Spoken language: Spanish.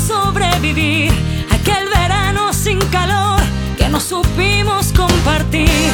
sobrevivir aquel verano sin calor que no supimos compartir.